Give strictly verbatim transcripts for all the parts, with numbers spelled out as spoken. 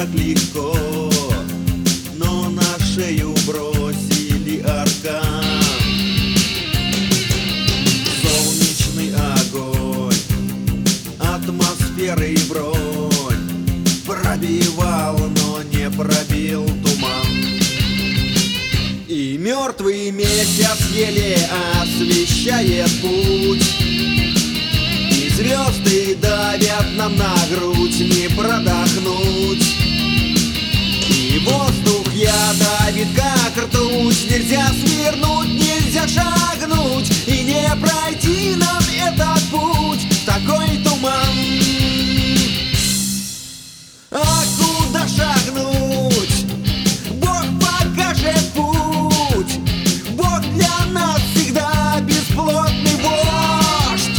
так легко, но на шею бросили аркан. Солнечный огонь, атмосферы и бронь пробивал, но не пробил туман. И мертвый месяц еле освещает путь, и звезды давят нам на грудь, не продохнуть. И воздух я давит, как ртуть, нельзя свернуть, нельзя шагнуть, и не пройти нам этот путь в такой туман. А куда шагнуть? Бог покажет путь. Бог для нас всегда бесплотный вождь.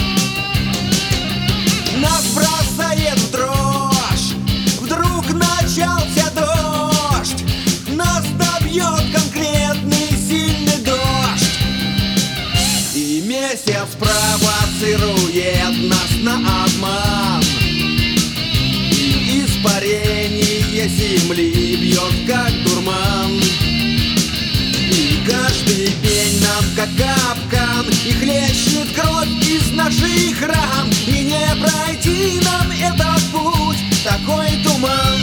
Нас бросает в дрожь, вдруг начался дождь. Нас добьет конкретный сильный дождь. И месяц провоцирует нас на обман. Испарение земли бьет, как дурман. И каждый день нам, как капкан, и хлещет кровь из наших ран. И не пройти нам этот путь, такой туман.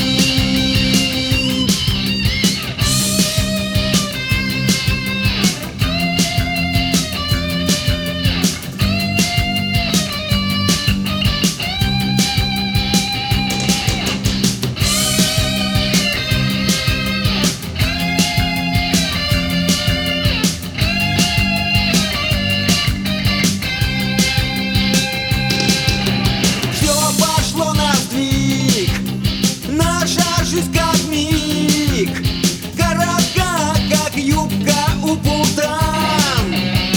Жизнь как миг, коротка, как юбка у путан.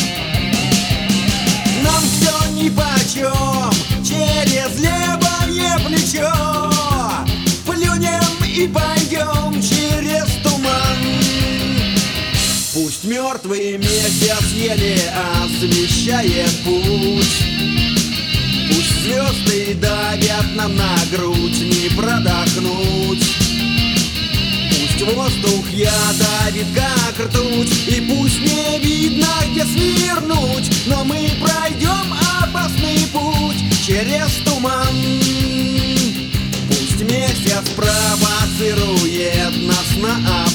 Нам все нипочем, через левое плечо плюнем и пойдем через туман. Пусть мертвый месяц еле освещает путь, пусть звезды давят нам на грудь, не продохнуть. Пусть воздух я давит, как ртуть, и пусть не видно, где свернуть, но мы пройдем опасный путь через туман. Пусть месяц провоцирует нас на